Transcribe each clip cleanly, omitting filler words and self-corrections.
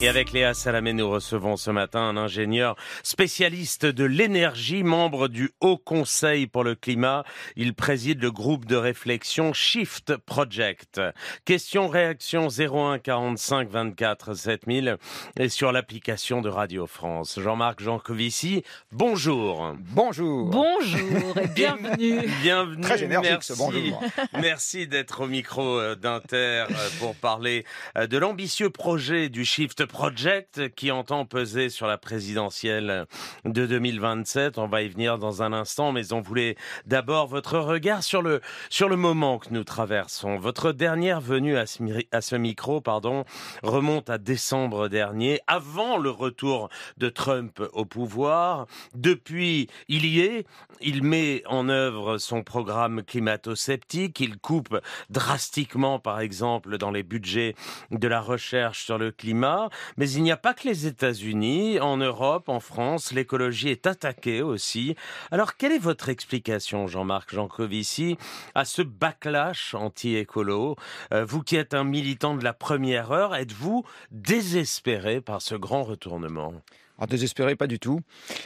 Et avec Léa Salamé, nous recevons ce matin un ingénieur spécialiste de l'énergie, membre du Haut Conseil pour le climat. Il préside le groupe de réflexion Shift Project. Question-réaction 01 45 24 7000 et sur l'application de Radio France. Jean-Marc Jancovici, bonjour. Bonjour. Bonjour et bienvenue. Bienvenue. Très énergique merci. ce bonjour. Merci d'être au micro d'Inter pour parler de l'ambitieux projet du Shift Project qui entend peser sur la présidentielle de 2027. On va y venir dans un instant, mais on voulait d'abord votre regard sur le moment que nous traversons. Votre dernière venue à ce micro, remonte à décembre dernier, avant le retour de Trump au pouvoir. Depuis, il met en œuvre son programme climato-sceptique, il coupe drastiquement, par exemple, dans les budgets de la recherche sur le climat. Mais il n'y a pas que les États-Unis. En Europe, en France, l'écologie est attaquée aussi. Alors, quelle est votre explication, Jean-Marc Jancovici, à ce backlash anti-écolo ? Vous qui êtes un militant de la première heure, êtes-vous désespéré par ce grand retournement ? Alors, désespéré, pas du tout.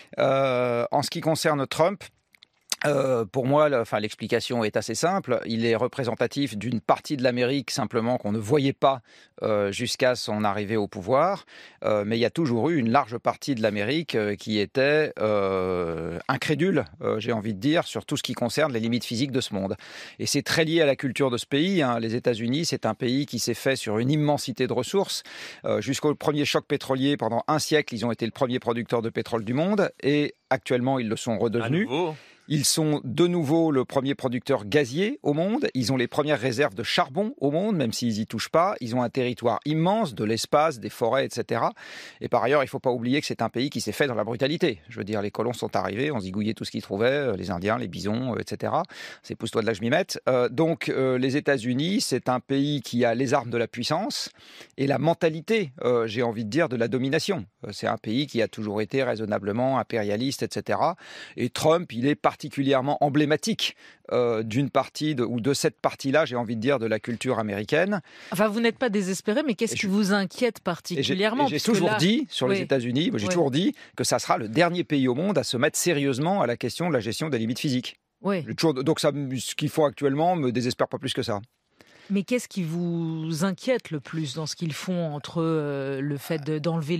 En ce qui concerne Trump, pour moi, l'explication est assez simple. Il est représentatif d'une partie de l'Amérique simplement qu'on ne voyait pas jusqu'à son arrivée au pouvoir. Mais il y a toujours eu une large partie de l'Amérique qui était incrédule, j'ai envie de dire, sur tout ce qui concerne les limites physiques de ce monde. Et c'est très lié à la culture de ce pays. Les États-Unis, c'est un pays qui s'est fait sur une immensité de ressources. Jusqu'au premier choc pétrolier, pendant un siècle, ils ont été le premier producteur de pétrole du monde. Et actuellement, ils le sont redevenus. Ils sont de nouveau le premier producteur gazier au monde. Ils ont les premières réserves de charbon au monde, même s'ils n'y touchent pas. Ils ont un territoire immense, de l'espace, des forêts, etc. Et par ailleurs, il ne faut pas oublier que c'est un pays qui s'est fait dans la brutalité. Je veux dire, les colons sont arrivés, on zigouillait tout ce qu'ils trouvaient, les Indiens, les bisons, etc. C'est pousse-toi de là que je m'y mette. Donc, les États-Unis, c'est un pays qui a les armes de la puissance et la mentalité, j'ai envie de dire, de la domination. C'est un pays qui a toujours été raisonnablement impérialiste, etc. Et Trump, il est particulièrement emblématique d'une partie ou de cette partie-là, j'ai envie de dire, de la culture américaine. Enfin, vous n'êtes pas désespéré, mais qu'est-ce qui vous inquiète particulièrement ? J'ai toujours dit sur les États-Unis, j'ai toujours dit que ça sera le dernier pays au monde à se mettre sérieusement à la question de la gestion des limites physiques. Oui. Donc ce qu'ils font actuellement me désespère pas plus que ça. Mais qu'est-ce qui vous inquiète le plus dans ce qu'ils font entre le fait d'enlever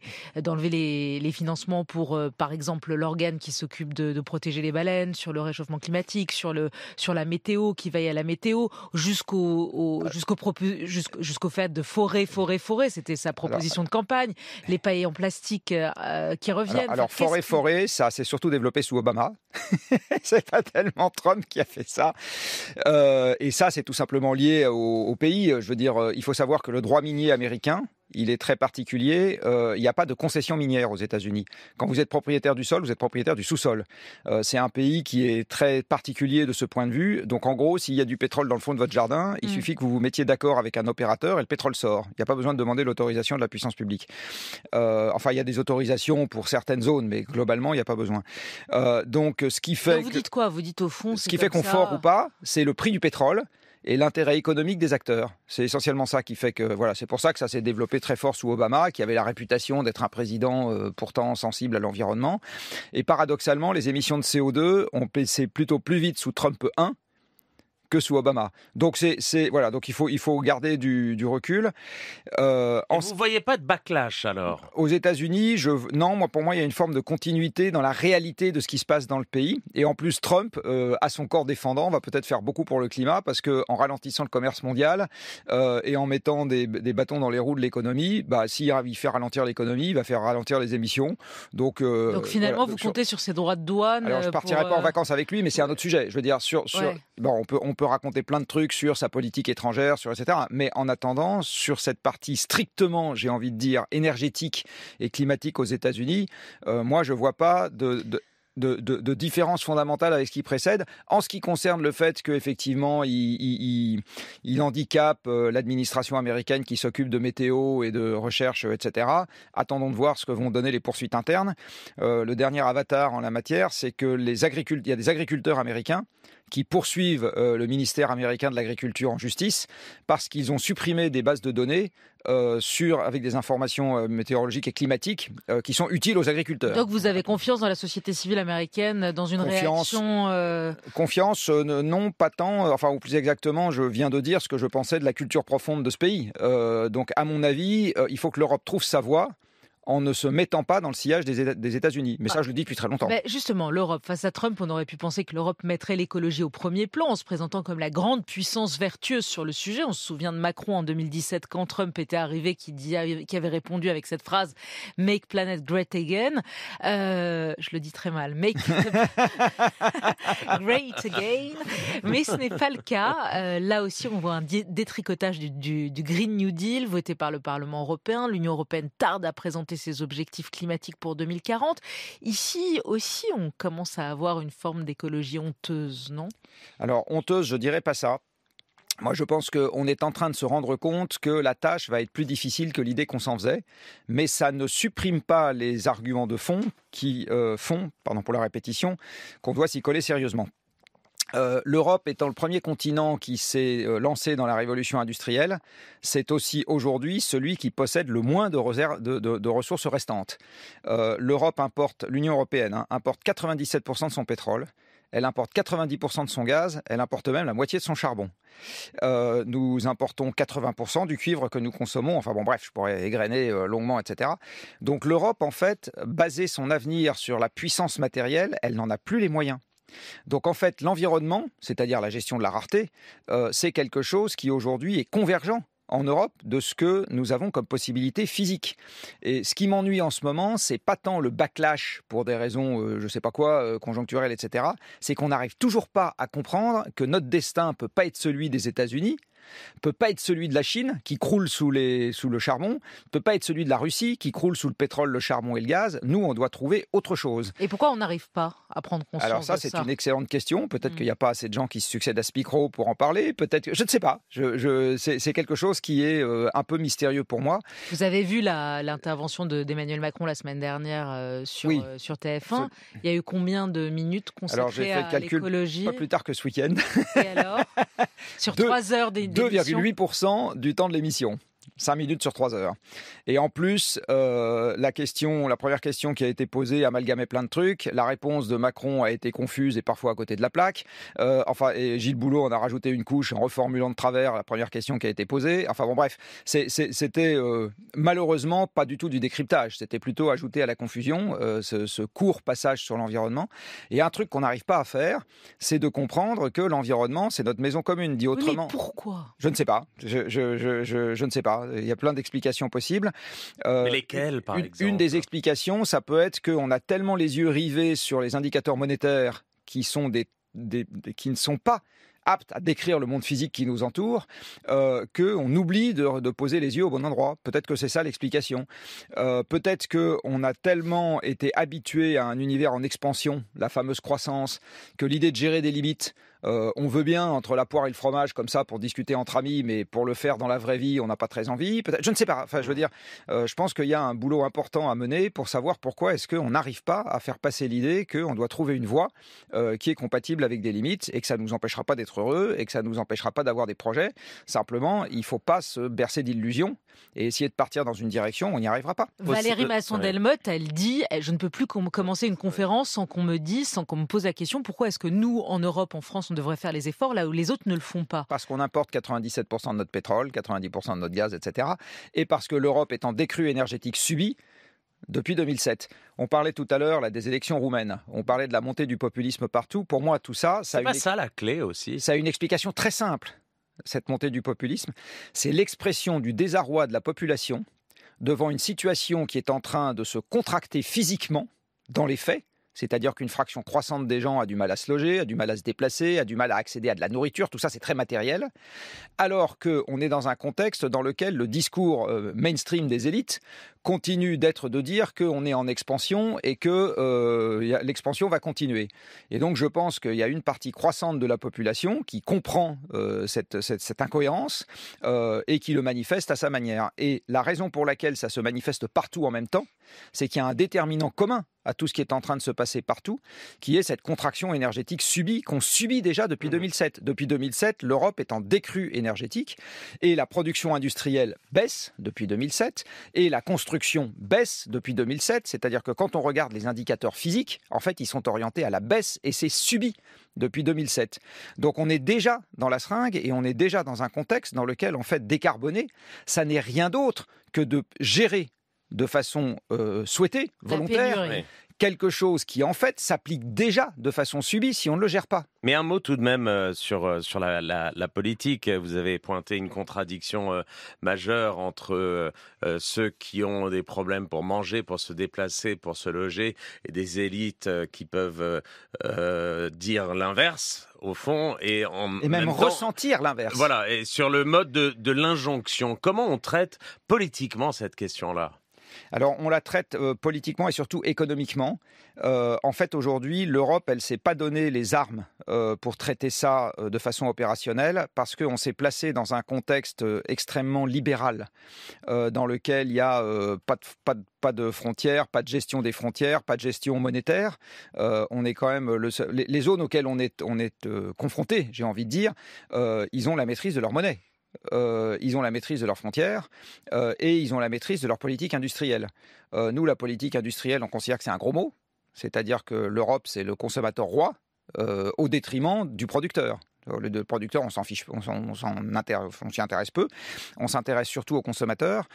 les financements pour, par exemple, l'organe qui s'occupe de protéger les baleines, sur le réchauffement climatique, sur la météo, qui veille à la météo, jusqu'au fait de forêt. C'était sa proposition de campagne. Les pailles en plastique qui reviennent. Alors forêt, ça s'est surtout développé sous Obama. C'est pas tellement Trump qui a fait ça. Et ça, c'est tout simplement lié au pays. Je veux dire, il faut savoir que le droit minier américain, il est très particulier. Il n'y a pas de concession minière aux États-Unis. Quand vous êtes propriétaire du sol, vous êtes propriétaire du sous-sol. C'est un pays qui est très particulier de ce point de vue. Donc en gros, s'il y a du pétrole dans le fond de votre jardin, il suffit que vous vous mettiez d'accord avec un opérateur et le pétrole sort. Il n'y a pas besoin de demander l'autorisation de la puissance publique. Enfin, il y a des autorisations pour certaines zones, mais globalement, il n'y a pas besoin. Donc ce qui fait... Vous dites quoi ? Vous dites au fond... Ce qui fait qu'on fort ou pas, c'est le prix du pétrole et l'intérêt économique des acteurs. C'est essentiellement ça qui fait que... Voilà, c'est pour ça que ça s'est développé très fort sous Obama, qui avait la réputation d'être un président pourtant sensible à l'environnement. Et paradoxalement, les émissions de CO2 ont baissé plutôt plus vite sous Trump 1 que sous Obama. Donc voilà, donc il faut garder du recul. Vous voyez pas de backlash alors ? Aux États-Unis, pour moi, il y a une forme de continuité dans la réalité de ce qui se passe dans le pays. Et en plus, Trump, à son corps défendant, va peut-être faire beaucoup pour le climat parce que en ralentissant le commerce mondial et en mettant des bâtons dans les roues de l'économie, s'il fait ralentir l'économie, il va faire ralentir les émissions. Donc finalement, voilà, vous comptez sur ses droits de douane. Alors je partirai pas en vacances avec lui, mais c'est un autre sujet. Je veux dire on peut raconter plein de trucs sur sa politique étrangère, etc. Mais en attendant, sur cette partie strictement, j'ai envie de dire, énergétique et climatique aux États-Unis, moi, je ne vois pas de différence fondamentale avec ce qui précède. En ce qui concerne le fait qu'effectivement, il handicape l'administration américaine qui s'occupe de météo et de recherche, etc. Attendons de voir ce que vont donner les poursuites internes. Le dernier avatar en la matière, c'est que il y a des agriculteurs américains qui poursuivent le ministère américain de l'Agriculture en justice parce qu'ils ont supprimé des bases de données avec des informations météorologiques et climatiques qui sont utiles aux agriculteurs. Donc vous avez confiance dans la société civile américaine, dans une réaction Confiance, non, pas tant. Enfin, ou plus exactement, je viens de dire ce que je pensais de la culture profonde de ce pays. Donc, à mon avis, il faut que l'Europe trouve sa voie en ne se mettant pas dans le sillage des États-Unis. Mais ça, je le dis depuis très longtemps. Justement, l'Europe, face à Trump, on aurait pu penser que l'Europe mettrait l'écologie au premier plan en se présentant comme la grande puissance vertueuse sur le sujet. On se souvient de Macron en 2017 quand Trump était arrivé, qui avait répondu avec cette phrase « Make planet great again ». Je le dis très mal. « Make great again ». Mais ce n'est pas le cas. Là aussi, on voit un détricotage du Green New Deal voté par le Parlement européen. L'Union européenne tarde à présenter ses objectifs climatiques pour 2040. Ici aussi, on commence à avoir une forme d'écologie honteuse, non ? Alors, honteuse, je dirais pas ça. Moi, je pense qu'on est en train de se rendre compte que la tâche va être plus difficile que l'idée qu'on s'en faisait, mais ça ne supprime pas les arguments de fond qui font, pardon pour la répétition, qu'on doit s'y coller sérieusement. L'Europe étant le premier continent qui s'est lancé dans la révolution industrielle, c'est aussi aujourd'hui celui qui possède le moins de ressources restantes. L'Union européenne importe 97% de son pétrole, elle importe 90% de son gaz, elle importe même la moitié de son charbon. Nous importons 80% du cuivre que nous consommons. Enfin bon, bref, je pourrais égrener longuement, etc. Donc l'Europe, en fait, baser son avenir sur la puissance matérielle, elle n'en a plus les moyens. Donc en fait, l'environnement, c'est-à-dire la gestion de la rareté, c'est quelque chose qui aujourd'hui est convergent en Europe de ce que nous avons comme possibilité physique. Et ce qui m'ennuie en ce moment, c'est pas tant le backlash pour des raisons, je sais pas quoi, conjoncturelles, etc. C'est qu'on n'arrive toujours pas à comprendre que notre destin peut pas être celui des États-Unis, peut pas être celui de la Chine qui croule sous le charbon, peut pas être celui de la Russie qui croule sous le pétrole, le charbon et le gaz. Nous, on doit trouver autre chose. Et pourquoi on n'arrive pas à prendre conscience de ça ? Alors ça, c'est une excellente question. Peut-être qu'il n'y a pas assez de gens qui se succèdent à ce micro pour en parler. Peut-être, je ne sais pas. C'est quelque chose qui est un peu mystérieux pour moi. Vous avez vu l'intervention d'Emmanuel Macron la semaine dernière sur TF1. Il y a eu combien de minutes consacrées à l'écologie ? Pas plus tard que ce week-end. Et alors ? Sur 3 heures d'émission. 2,8% du temps de l'émission. 5 minutes sur 3 heures. Et en plus, la première question qui a été posée amalgamait plein de trucs. La réponse de Macron a été confuse et parfois à côté de la plaque. Et Gilles Boulot en a rajouté une couche en reformulant de travers la première question qui a été posée. Enfin bon, bref, c'était malheureusement pas du tout du décryptage. C'était plutôt ajouté à la confusion, ce court passage sur l'environnement. Et un truc qu'on n'arrive pas à faire, c'est de comprendre que l'environnement, c'est notre maison commune. Dit autrement. Mais pourquoi ? Je ne sais pas. Je ne sais pas. Il y a plein d'explications possibles. Mais lesquelles, par exemple ? Une des explications, ça peut être qu'on a tellement les yeux rivés sur les indicateurs monétaires qui ne sont pas aptes à décrire le monde physique qui nous entoure, qu'on oublie de poser les yeux au bon endroit. Peut-être que c'est ça l'explication. Peut-être qu'on a tellement été habitué à un univers en expansion, la fameuse croissance, que l'idée de gérer des limites, on veut bien entre la poire et le fromage comme ça pour discuter entre amis, mais pour le faire dans la vraie vie, on n'a pas très envie. Peut-être, je ne sais pas. Enfin, je veux dire, je pense qu'il y a un boulot important à mener pour savoir pourquoi est-ce qu'on n'arrive pas à faire passer l'idée qu'on doit trouver une voie qui est compatible avec des limites et que ça ne nous empêchera pas d'être heureux et que ça ne nous empêchera pas d'avoir des projets. Simplement, il ne faut pas se bercer d'illusions et essayer de partir dans une direction, on n'y arrivera pas. Valérie Masson-Delmotte, elle dit « Je ne peux plus commencer une conférence sans qu'on me dise, sans qu'on me pose la question pourquoi est-ce que nous, en Europe, en France, on devrait faire les efforts là où les autres ne le font pas ?» Parce qu'on importe 97% de notre pétrole, 90% de notre gaz, etc. Et parce que l'Europe est en décrue énergétique subie depuis 2007. On parlait tout à l'heure des élections roumaines. On parlait de la montée du populisme partout. Pour moi, tout ça... C'est pas ça la clé aussi ? Ça a une explication très simple. Cette montée du populisme, c'est l'expression du désarroi de la population devant une situation qui est en train de se contracter physiquement dans les faits, c'est-à-dire qu'une fraction croissante des gens a du mal à se loger, a du mal à se déplacer, a du mal à accéder à de la nourriture, tout ça c'est très matériel, alors qu'on est dans un contexte dans lequel le discours mainstream des élites continue de dire qu'on est en expansion et que l'expansion va continuer. Et donc je pense qu'il y a une partie croissante de la population qui comprend cette incohérence et qui le manifeste à sa manière. Et la raison pour laquelle ça se manifeste partout en même temps, c'est qu'il y a un déterminant commun à tout ce qui est en train de se passer partout, qui est cette contraction énergétique subie, qu'on subit déjà depuis 2007. Depuis 2007, l'Europe est en décrue énergétique et la production industrielle baisse depuis 2007 et la construction baisse depuis 2007. C'est-à-dire que quand on regarde les indicateurs physiques, en fait, ils sont orientés à la baisse et c'est subi depuis 2007. Donc on est déjà dans la seringue et on est déjà dans un contexte dans lequel, en fait, décarboner, ça n'est rien d'autre que de gérer de façon souhaitée, volontaire, quelque chose qui, en fait, s'applique déjà de façon subie si on ne le gère pas. Mais un mot tout de même sur la politique. Vous avez pointé une contradiction majeure entre ceux qui ont des problèmes pour manger, pour se déplacer, pour se loger, et des élites qui peuvent dire l'inverse, au fond, et même ressentir l'inverse. Voilà, et sur le mode de l'injonction. Comment on traite politiquement cette question-là ? Alors, on la traite politiquement et surtout économiquement. En fait, aujourd'hui, l'Europe, elle ne s'est pas donné les armes pour traiter ça de façon opérationnelle parce qu'on s'est placé dans un contexte extrêmement libéral dans lequel il n'y a pas de frontières, pas de gestion des frontières, pas de gestion monétaire. On est quand même les zones auxquelles on est confronté, j'ai envie de dire, ils ont la maîtrise de leur monnaie. Ils ont la maîtrise de leurs frontières et ils ont la maîtrise de leur politique industrielle. Nous, la politique industrielle, on considère que c'est un gros mot, c'est-à-dire que l'Europe, c'est le consommateur roi au détriment du producteur. Le producteur, on s'en fiche, on s'y intéresse peu. On s'intéresse surtout aux consommateurs.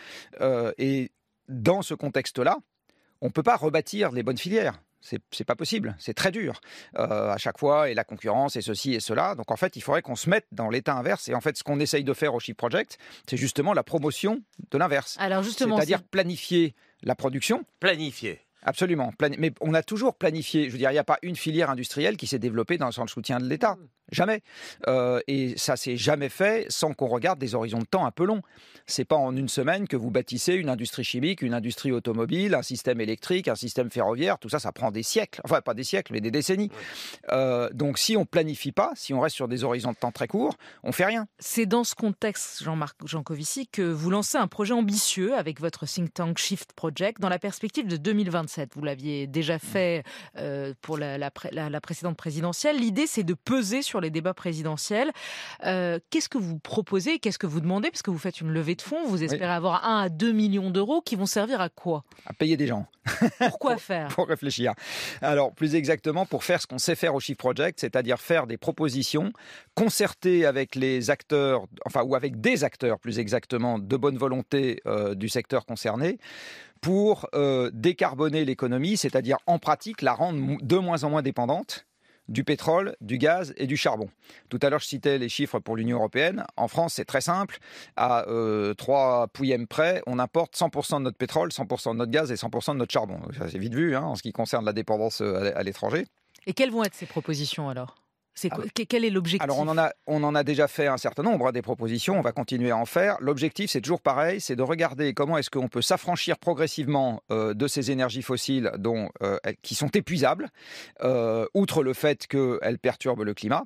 Et dans ce contexte-là, on ne peut pas rebâtir les bonnes filières. C'est pas possible, c'est très dur à chaque fois, et la concurrence, et ceci et cela. Donc en fait, il faudrait qu'on se mette dans l'état inverse. Et en fait, ce qu'on essaye de faire au Shift Project, c'est justement la promotion de l'inverse. Alors justement, c'est-à-dire planifier la production. Planifier. Absolument. Mais on a toujours planifié. Je veux dire, il n'y a pas une filière industrielle qui s'est développée sans le soutien de l'État. Jamais. Et ça s'est jamais fait sans qu'on regarde des horizons de temps un peu longs. C'est pas en une semaine que vous bâtissez une industrie chimique, une industrie automobile, un système électrique, un système ferroviaire. Tout ça, ça prend des siècles. Enfin, pas des siècles, mais des décennies. Donc, si on planifie pas, si on reste sur des horizons de temps très courts, on fait rien. C'est dans ce contexte, Jean-Marc Jancovici, que vous lancez un projet ambitieux avec votre think tank Shift Project dans la perspective de 2027. Vous l'aviez déjà fait pour la précédente présidentielle. L'idée, c'est de peser sur les débats présidentiels. Qu'est-ce que vous proposez? Qu'est-ce que vous demandez? Parce que vous faites une levée de fonds, vous espérez avoir 1 à 2 millions d'euros qui vont servir à quoi? À payer des gens. Pourquoi faire? Pour réfléchir. Alors, plus exactement, pour faire ce qu'on sait faire au Shift Project, c'est-à-dire faire des propositions concertées avec les acteurs, ou avec des acteurs, plus exactement, de bonne volonté du secteur concerné, pour décarboner l'économie, c'est-à-dire en pratique la rendre de moins en moins dépendante du pétrole, du gaz et du charbon. Tout à l'heure, je citais les chiffres pour l'Union européenne. En France, c'est très simple. À 3 pouillèmes près, on importe 100% de notre pétrole, 100% de notre gaz et 100% de notre charbon. Ça, c'est vite vu en ce qui concerne la dépendance à l'étranger. Et quelles vont être ces propositions alors? Quel est l'objectif? Alors, on en a déjà fait un certain nombre, des propositions. On va continuer à en faire. L'objectif, c'est toujours pareil, c'est de regarder comment est-ce qu'on peut s'affranchir progressivement de ces énergies fossiles qui sont épuisables, outre le fait qu'elles perturbent le climat,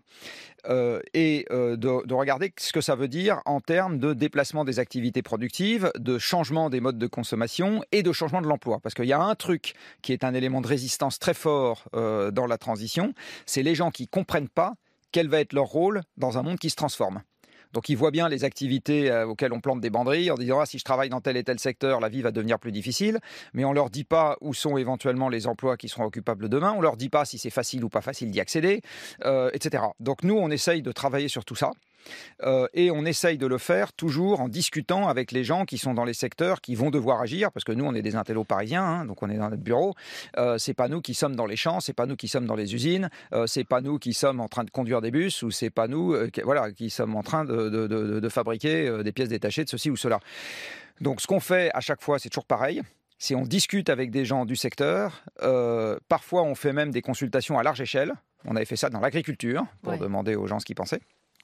et de regarder ce que ça veut dire en termes de déplacement des activités productives, de changement des modes de consommation et de changement de l'emploi. Parce qu'il y a un truc qui est un élément de résistance très fort dans la transition, c'est les gens qui comprennent pas quel va être leur rôle dans un monde qui se transforme. Donc ils voient bien les activités auxquelles on plante des banderilles en disant si je travaille dans tel et tel secteur, la vie va devenir plus difficile. Mais on leur dit pas où sont éventuellement les emplois qui seront occupables demain. On leur dit pas si c'est facile ou pas facile d'y accéder, etc. Donc nous, on essaye de travailler sur tout ça. Et on essaye de le faire toujours en discutant avec les gens qui sont dans les secteurs qui vont devoir agir, parce que nous on est des intellos parisiens, donc on est dans notre bureau, c'est pas nous qui sommes dans les champs, c'est pas nous qui sommes dans les usines, c'est pas nous qui sommes en train de conduire des bus, ou c'est pas nous qui sommes en train de fabriquer des pièces détachées de ceci ou cela. Donc ce qu'on fait à chaque fois, c'est toujours pareil. C'est on discute avec des gens du secteur, parfois on fait même des consultations à large échelle. On avait fait ça dans l'agriculture pour demander aux gens ce qu'ils pensaient.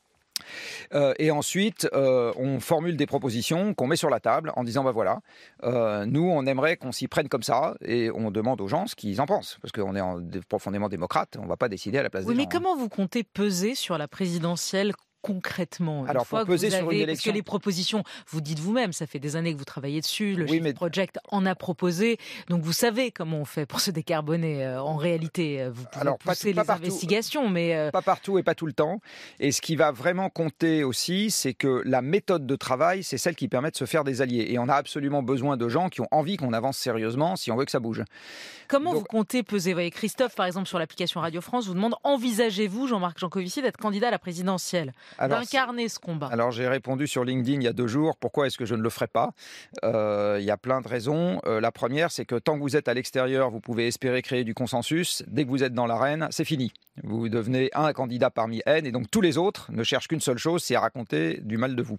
Et ensuite, on formule des propositions qu'on met sur la table en disant nous, on aimerait qu'on s'y prenne comme ça, et on demande aux gens ce qu'ils en pensent, parce qu'on est profondément démocrate, on ne va pas décider à la place des gens. Oui, mais comment vous comptez peser sur la présidentielle concrètement? Alors, pour peser sur une élection... Parce que les propositions, vous dites vous-même, ça fait des années que vous travaillez dessus, le Shift mais... Project en a proposé, donc vous savez comment on fait pour se décarboner. En réalité, vous pouvez pousser les investigations, mais... Pas partout et pas tout le temps. Et ce qui va vraiment compter aussi, c'est que la méthode de travail, c'est celle qui permet de se faire des alliés. Et on a absolument besoin de gens qui ont envie qu'on avance sérieusement si on veut que ça bouge. Comment vous comptez peser? Vous voyez, Christophe, par exemple, sur l'application Radio France, vous demande, envisagez-vous, Jean-Marc Jancovici, d'être candidat à la présidentielle, d'incarner ce combat? Alors, j'ai répondu sur LinkedIn il y a 2 jours, pourquoi est-ce que je ne le ferais pas? Il y a plein de raisons. La première, c'est que tant que vous êtes à l'extérieur, vous pouvez espérer créer du consensus. Dès que vous êtes dans l'arène, c'est fini. Vous devenez un candidat parmi N, et donc tous les autres ne cherchent qu'une seule chose, c'est à raconter du mal de vous.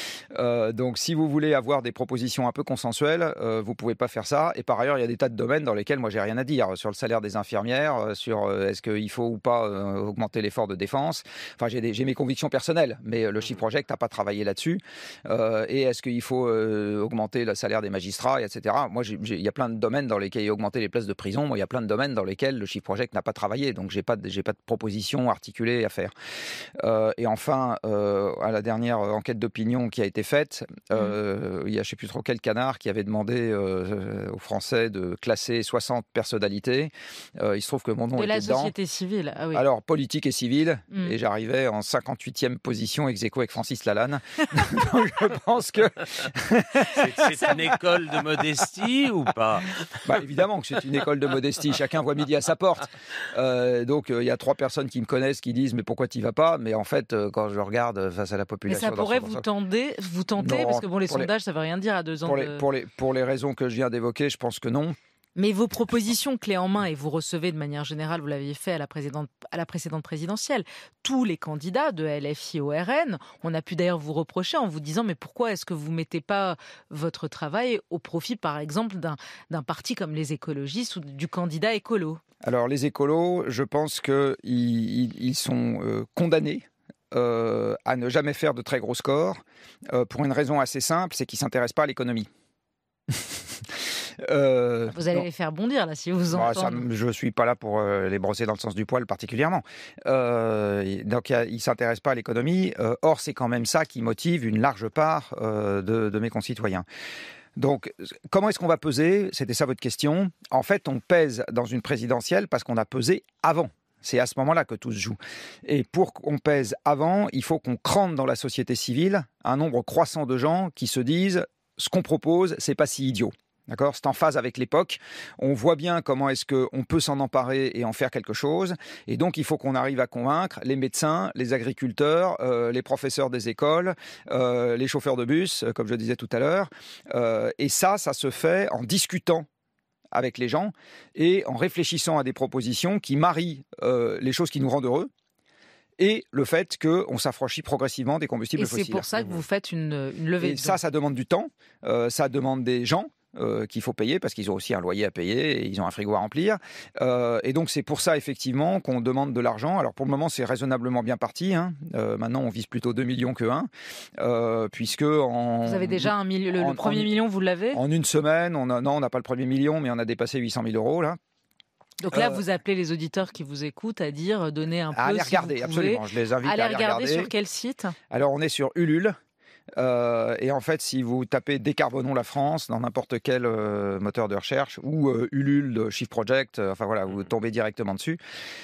Donc si vous voulez avoir des propositions un peu consensuelles, vous pouvez pas faire ça. Et par ailleurs, il y a des tas de domaines dans lesquels moi j'ai rien à dire. Sur le salaire des infirmières, sur est-ce qu'il faut ou pas augmenter l'effort de défense. Enfin, j'ai mes convictions personnelles, mais le Shift Project n'a pas travaillé là-dessus. Et est-ce qu'il faut augmenter le salaire des magistrats, etc. Moi, il y a plein de domaines dans lesquels il y a augmenté les places de prison. Moi, il y a plein de domaines dans lesquels le Shift Project n'a pas travaillé. Donc j'ai pas de propositions articulées à faire. Et enfin, à la dernière enquête d'opinion qui a été faite, il y a je ne sais plus trop quel canard qui avait demandé aux Français de classer 60 personnalités. Il se trouve que mon nom était dedans. De la société civile, ah oui. Alors, politique et civile, et j'arrivais en 58e position ex aequo avec Francis Lalanne. Donc, je pense que... c'est une école de modestie ou pas? Évidemment que c'est une école de modestie. Chacun voit midi à sa porte. Donc, il y a 3 personnes qui me connaissent qui disent « mais pourquoi tu n'y vas pas ?» Mais en fait, quand je regarde face à la population... Mais ça pourrait vous tenter non, parce que les sondages, ça ne veut rien dire à 2 ans. Pour les raisons que je viens d'évoquer, je pense que non. Mais vos propositions clés en main, et vous recevez de manière générale, vous l'aviez fait à la précédente présidentielle, tous les candidats de LFI au RN, on a pu d'ailleurs vous reprocher en vous disant mais pourquoi est-ce que vous ne mettez pas votre travail au profit, par exemple, d'un parti comme les écologistes ou du candidat écolo? Alors les écolos, je pense qu'ils sont condamnés à ne jamais faire de très gros scores pour une raison assez simple, c'est qu'ils ne s'intéressent pas à l'économie. Vous allez les faire bondir là si vous entendez. Je ne suis pas là pour les brosser dans le sens du poil particulièrement. Donc ils ne s'intéressent pas à l'économie. Or, c'est quand même ça qui motive une large part de mes concitoyens. Donc, comment est-ce qu'on va peser? C'était ça votre question. En fait, on pèse dans une présidentielle parce qu'on a pesé avant. C'est à ce moment-là que tout se joue. Et pour qu'on pèse avant, il faut qu'on crante dans la société civile un nombre croissant de gens qui se disent « ce qu'on propose, c'est pas si idiot ». D'accord, c'est en phase avec l'époque. On voit bien comment est-ce qu'on peut s'en emparer et en faire quelque chose. Et donc, il faut qu'on arrive à convaincre les médecins, les agriculteurs, les professeurs des écoles, les chauffeurs de bus, comme je disais tout à l'heure. Et ça se fait en discutant avec les gens et en réfléchissant à des propositions qui marient les choses qui nous rendent heureux et le fait qu'on s'affranchit progressivement des combustibles fossiles. Et c'est pour ça que vous faites une levée de fonds. Ça demande du temps, ça demande des gens qu'il faut payer parce qu'ils ont aussi un loyer à payer et ils ont un frigo à remplir. Et donc, c'est pour ça, effectivement, qu'on demande de l'argent. Alors, pour le moment, c'est raisonnablement bien parti. Maintenant, on vise plutôt 2 millions que 1. Puisque Vous avez déjà le premier million, vous l'avez? En une semaine, on n'a pas le premier million, mais on a dépassé 800 000 euros, là. Donc là, vous appelez les auditeurs qui vous écoutent à dire, donnez un peu, à aller regarder, si vous pouvez. Absolument. Je les invite à aller regarder. Sur quel site? Alors, on est sur Ulule. Et en fait, si vous tapez Décarbonons la France dans n'importe quel moteur de recherche ou Ulule de Shift Project, vous tombez directement dessus.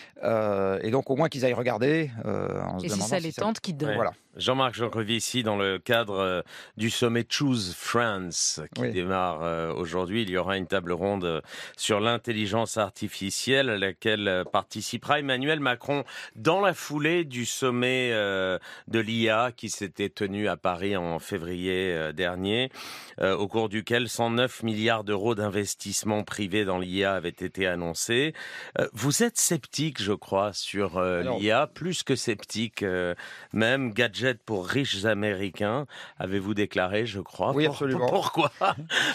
Et donc, au moins qu'ils aillent regarder. Et si ça les tente, qu'ils donnent. Voilà. Jean-Marc Jancovici, dans le cadre du sommet Choose France qui démarre aujourd'hui, il y aura une table ronde sur l'intelligence artificielle à laquelle participera Emmanuel Macron dans la foulée du sommet de l'IA qui s'était tenu à Paris en février dernier, au cours duquel 109 milliards d'euros d'investissement privé dans l'IA avaient été annoncés. Vous êtes sceptique, je crois, sur l'IA, plus que sceptique même. Gadget pour riches Américains, avez-vous déclaré, je crois. Oui, absolument. Pourquoi?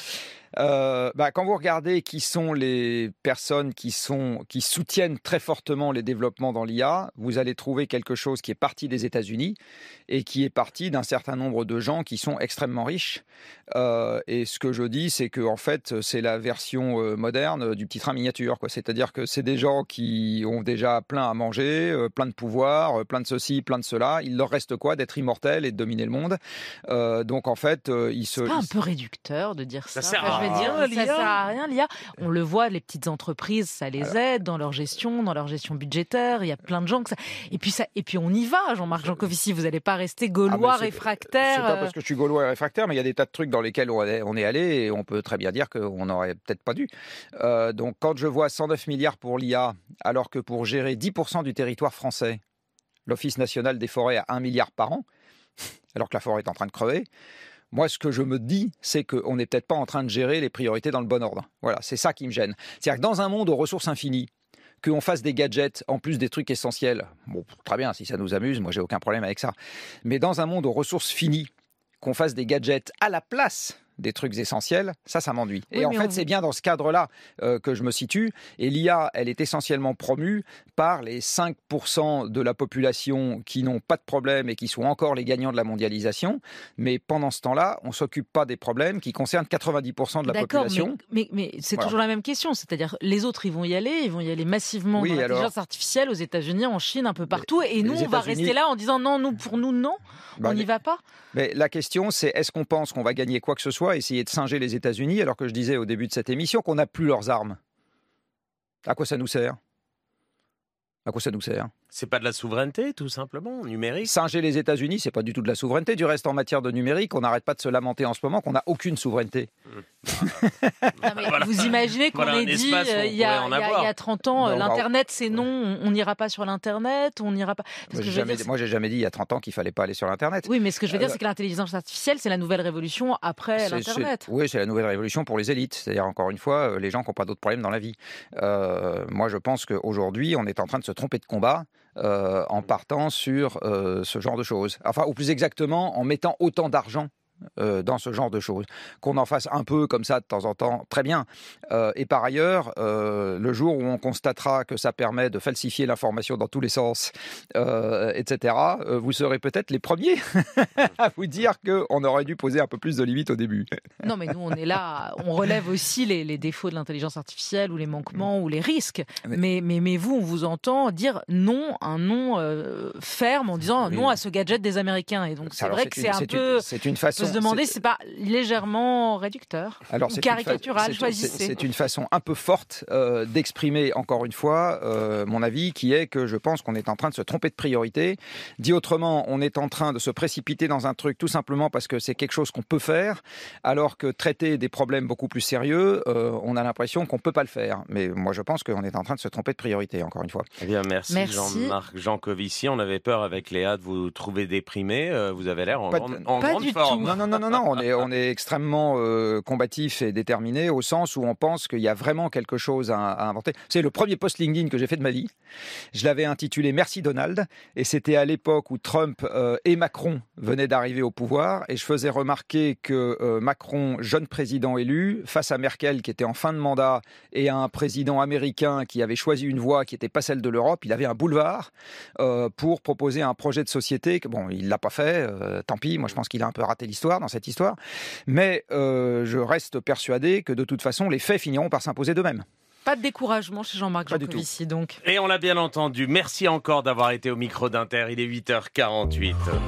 Quand vous regardez qui sont les personnes qui soutiennent très fortement les développements dans l'IA, vous allez trouver quelque chose qui est parti des États-Unis et qui est parti d'un certain nombre de gens qui sont extrêmement riches. Et ce que je dis, c'est que en fait, c'est la version moderne du petit train miniature, quoi. C'est-à-dire que c'est des gens qui ont déjà plein à manger, plein de pouvoir, plein de ceci, plein de cela. Il leur reste quoi? D'être immortels et de dominer le monde. Donc en fait, C'est pas un peu réducteur de dire ça? Ça sert à rien, Ça l'IA. sert à rien, l'IA. On le voit, les petites entreprises, ça les aide dans leur gestion budgétaire. Il y a plein de gens que ça. Et puis on y va, Jean-Marc Jancovici. Vous n'allez pas rester gaulois réfractaire. C'est pas parce que je suis gaulois et réfractaire, mais il y a des tas de trucs dans lesquels on est allé et on peut très bien dire qu'on n'aurait peut-être pas dû. Donc quand je vois 109 milliards pour l'IA, alors que pour gérer 10% du territoire français, l'Office national des forêts a 1 milliard par an, alors que la forêt est en train de crever. Moi, ce que je me dis, c'est qu'on n'est peut-être pas en train de gérer les priorités dans le bon ordre. Voilà, c'est ça qui me gêne. C'est-à-dire que dans un monde aux ressources infinies, qu'on fasse des gadgets en plus des trucs essentiels, bon, très bien, si ça nous amuse, moi j'ai aucun problème avec ça. Mais dans un monde aux ressources finies, qu'on fasse des gadgets à la place des trucs essentiels, ça m'ennuie. Oui, et en fait, c'est bien dans ce cadre-là que je me situe. Et l'IA, elle est essentiellement promue par les 5% de la population qui n'ont pas de problème et qui sont encore les gagnants de la mondialisation. Mais pendant ce temps-là, on ne s'occupe pas des problèmes qui concernent 90% de la population. Mais c'est toujours la même question. C'est-à-dire, les autres, ils vont y aller massivement dans l'intelligence artificielle aux États-Unis, en Chine, un peu partout. Et nous, on va rester là en disant non, pour nous, non. On n'y va pas. Mais la question, c'est est-ce qu'on pense qu'on va gagner quoi que ce soit, essayer de singer les États-Unis, alors que je disais au début de cette émission qu'on n'a plus leurs armes? À quoi ça nous sert? À quoi ça nous sert? C'est pas de la souveraineté, tout simplement, numérique. Singer les États-Unis, c'est pas du tout de la souveraineté. Du reste, en matière de numérique, on n'arrête pas de se lamenter en ce moment qu'on n'a aucune souveraineté. Voilà. Vous imaginez qu'on ait dit il y a 30 ans, l'Internet c'est non, on n'ira pas sur l'Internet, on n'ira pas... Moi, j'ai jamais dit il y a 30 ans qu'il fallait pas aller sur l'Internet. Oui, mais ce que je veux dire, c'est que l'intelligence artificielle, c'est la nouvelle révolution après l'Internet. Oui, c'est la nouvelle révolution pour les élites. C'est-à-dire, encore une fois, les gens qui n'ont pas d'autres problèmes dans la vie. Moi, je pense qu'aujourd'hui, on est en train de se tromper de combat en partant sur ce genre de choses. Enfin, ou plus exactement, en mettant autant d'argent dans ce genre de choses. Qu'on en fasse un peu comme ça de temps en temps, très bien. Et par ailleurs, le jour où on constatera que ça permet de falsifier l'information dans tous les sens, etc., vous serez peut-être les premiers à vous dire qu'on aurait dû poser un peu plus de limites au début. Non, mais nous, on est là, on relève aussi les défauts de l'intelligence artificielle ou les manquements ou les risques. Mais vous, on vous entend dire non, un non ferme en disant non à ce gadget des Américains. Et donc, c'est vrai que c'est un peu... C'est une façon... se demander, c'est pas légèrement réducteur ou caricatural, choisissez. C'est une façon un peu forte d'exprimer, encore une fois, mon avis, qui est que je pense qu'on est en train de se tromper de priorité. Dit autrement, on est en train de se précipiter dans un truc tout simplement parce que c'est quelque chose qu'on peut faire, alors que traiter des problèmes beaucoup plus sérieux, on a l'impression qu'on peut pas le faire. Mais moi, je pense qu'on est en train de se tromper de priorité, encore une fois. Eh bien, merci. Jean-Marc Jancovici. On avait peur avec Léa de vous trouver déprimé. Vous avez l'air en grande forme. Non, on est extrêmement combatif et déterminé au sens où on pense qu'il y a vraiment quelque chose à inventer. C'est le premier post LinkedIn que j'ai fait de ma vie. Je l'avais intitulé Merci Donald et c'était à l'époque où Trump et Macron venaient d'arriver au pouvoir et je faisais remarquer que Macron, jeune président élu, face à Merkel qui était en fin de mandat et à un président américain qui avait choisi une voie qui n'était pas celle de l'Europe, il avait un boulevard pour proposer un projet de société. Bon, il l'a pas fait, tant pis, moi je pense qu'il a un peu raté l'histoire dans cette histoire, mais je reste persuadé que de toute façon, les faits finiront par s'imposer d'eux-mêmes. Pas de découragement chez Jean-Marc Jancovici, donc. Et on l'a bien entendu. Merci encore d'avoir été au micro d'Inter. Il est 8h48.